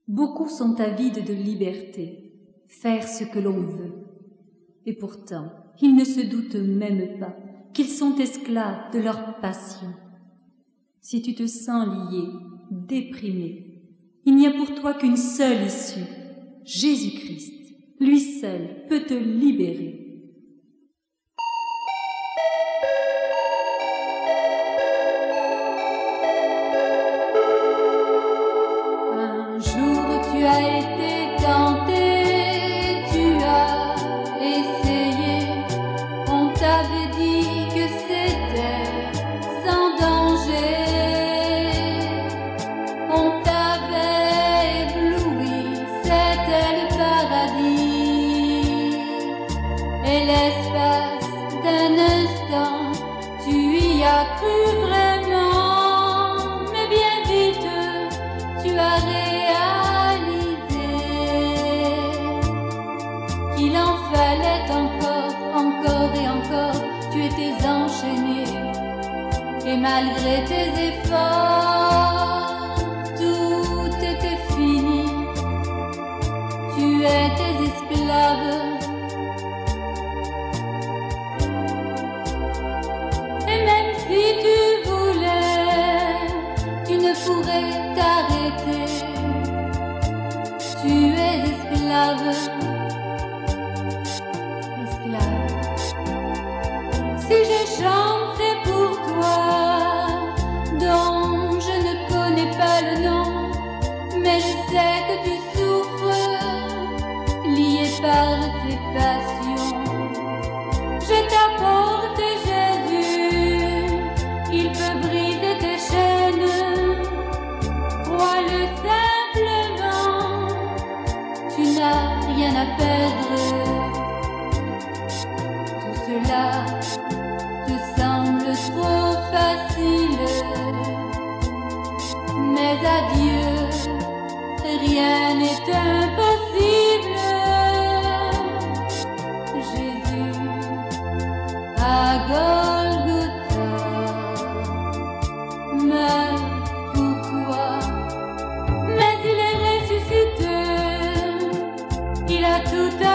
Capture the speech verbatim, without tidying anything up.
Beaucoup sont avides de liberté, faire ce que l'on veut. Et pourtant, ils ne se doutent même pas qu'ils sont esclaves de leur passion. Si tu te sens lié, déprimé, il n'y a pour toi qu'une seule issue, Jésus-Christ. Lui seul peut te libérer. Un jour tu as été tenté, tu as essayé, on t'avait dit que c'était sans danger, on t'avait ébloui, c'était le paradis, et l'espace d'un instant, tu y as cru vraiment, mais bien vite, tu as réalisé qu'il en fallait encore, encore et encore, tu étais enchaîné, et malgré tes efforts, tout était fini, tu étais esclave. Et même si tu voulais, tu ne pourrais t'arrêter, tu es esclave, esclave. Si je chante, c'est pour toi, dont je ne connais pas le nom, mais je sais que tu souffres, lié par tes passions. Je t'apporte Jésus, il peut briser tes chaînes, crois-le simplement, tu n'as rien à perdre. Tout cela te semble trop facile, mais à Dieu, rien n'est impossible. Jésus, à Golgotha, meurt pour toi, mais il est ressuscité, il a tout à